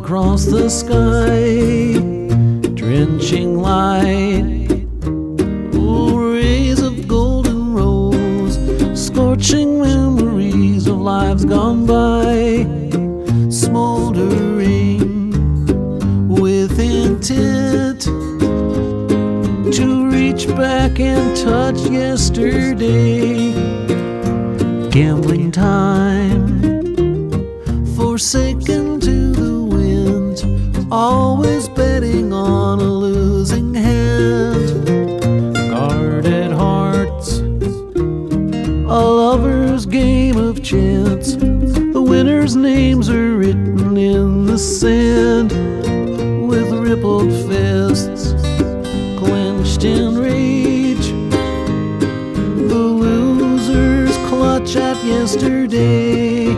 across the sky, drenching light. Oh, rays of golden rose, scorching memories of lives gone by, smoldering with intent to reach back and touch yesterday. Gambling time, forsaken to the wind, always betting on a losing hand. Guarded hearts, a lover's game of chance. The winners' names are written in the sand, with rippled fists clenched in rage. The losers clutch at yesterday.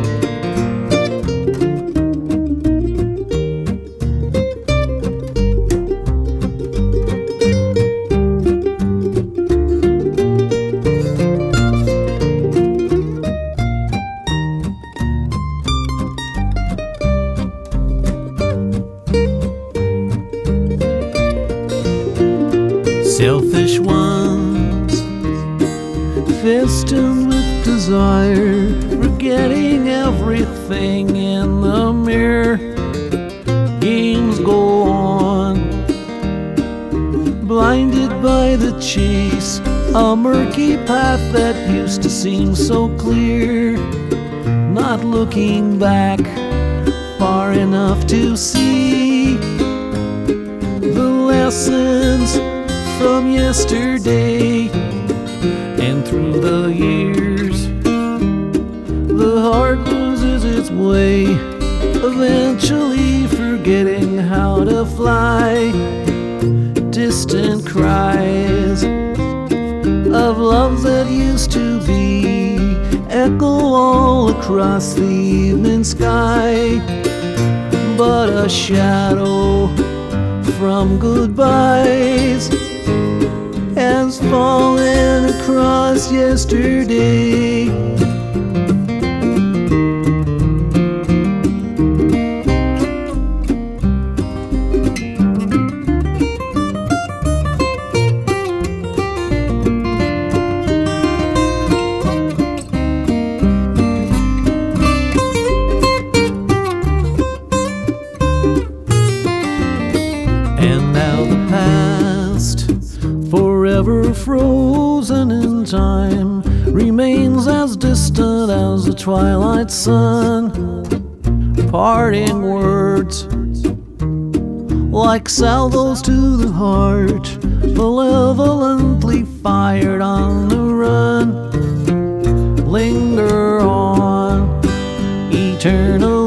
Selfish ones, festooned with desire, forgetting everything in the mirror. Games go on, blinded by the chase, a murky path that used to seem so clear. Not looking back far enough to see the lessons from yesterday. And through the years, the heart loses its way, eventually forgetting how to fly. Distant cries of loves that used to be echo all across the evening sky, but a shadow from goodbyes has fallen across yesterday. And now the past, forever frozen in time, remains as distant as the twilight sun. Parting words, like salvos to the heart, malevolently fired on the run, linger on eternally.